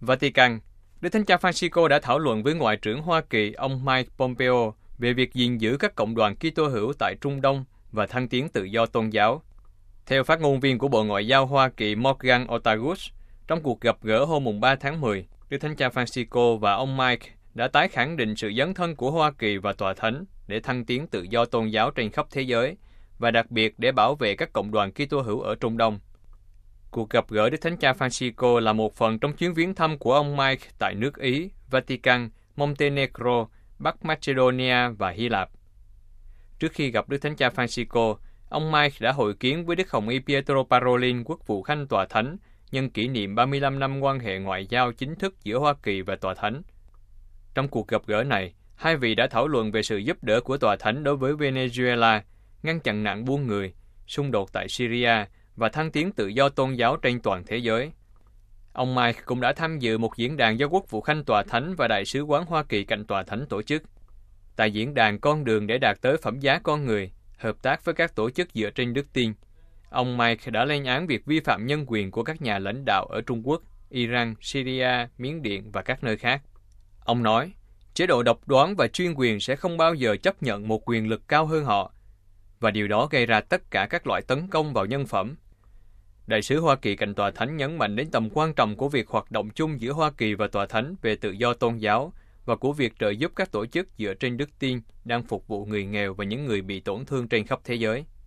Vatican, Đức Thánh Cha Francisco đã thảo luận với Ngoại trưởng Hoa Kỳ ông Mike Pompeo về việc gìn giữ các cộng đoàn Kitô hữu tại Trung Đông và thăng tiến tự do tôn giáo. Theo phát ngôn viên của Bộ Ngoại giao Hoa Kỳ Morgan Ortagus, trong cuộc gặp gỡ hôm 3 tháng 10, Đức Thánh Cha Francisco và ông Mike đã tái khẳng định sự dấn thân của Hoa Kỳ và Tòa Thánh để thăng tiến tự do tôn giáo trên khắp thế giới, và đặc biệt để bảo vệ các cộng đoàn Kitô hữu ở Trung Đông. Cuộc gặp gỡ Đức Thánh Cha Francisco là một phần trong chuyến viếng thăm của ông Mike tại nước Ý, Vatican, Montenegro, Bắc Macedonia và Hy Lạp. Trước khi gặp Đức Thánh Cha Francisco, ông Mike đã hội kiến với Đức Hồng Y Pietro Parolin, Quốc vụ Khanh Tòa Thánh, nhân kỷ niệm 35 năm quan hệ ngoại giao chính thức giữa Hoa Kỳ và Tòa Thánh. Trong cuộc gặp gỡ này, hai vị đã thảo luận về sự giúp đỡ của Tòa Thánh đối với Venezuela, ngăn chặn nạn buôn người, xung đột tại Syria và thăng tiến tự do tôn giáo trên toàn thế giới. Ông Mike cũng đã tham dự một diễn đàn do Quốc vụ Khanh Tòa Thánh và Đại sứ quán Hoa Kỳ cạnh Tòa Thánh tổ chức. Tại diễn đàn Con đường để đạt tới phẩm giá con người, hợp tác với các tổ chức dựa trên đức tin, ông Mike đã lên án việc vi phạm nhân quyền của các nhà lãnh đạo ở Trung Quốc, Iran, Syria, Miến Điện và các nơi khác. Ông nói, chế độ độc đoán và chuyên quyền sẽ không bao giờ chấp nhận một quyền lực cao hơn họ, và điều đó gây ra tất cả các loại tấn công vào nhân phẩm. Đại sứ Hoa Kỳ cạnh Tòa Thánh nhấn mạnh đến tầm quan trọng của việc hoạt động chung giữa Hoa Kỳ và Tòa Thánh về tự do tôn giáo và của việc trợ giúp các tổ chức dựa trên đức tin đang phục vụ người nghèo và những người bị tổn thương trên khắp thế giới.